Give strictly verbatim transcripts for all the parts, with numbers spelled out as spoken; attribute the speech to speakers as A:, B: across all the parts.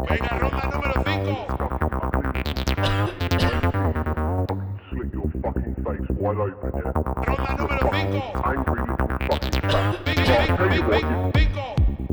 A: Venga, ronda número cinco.
B: Slit your fucking face wide open, yeah?
A: Ronda número cinco.
B: Angry little fucking bastard.
A: Bingo,
B: But I'll tell you
A: bingo,
B: what,
A: bingo,
B: you
A: bingo.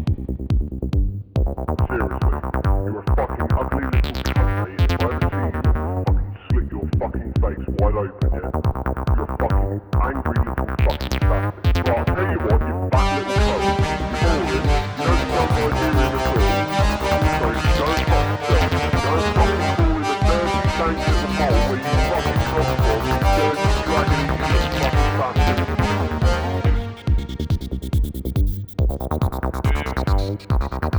B: seriously, you're a fucking ugly little cunt, mate. If I ever see you, fucking slit your fucking face wide open, yeah? You're a fucking angry little fucking bastard. But I'll tell you what, you fat little cunt, you're boring, you don't sound like you're in at all. So go fuck yourself. Go fucking fall in a dirty, dank little hole where you fucking come from, you dirty, dragging, little fucking bastard.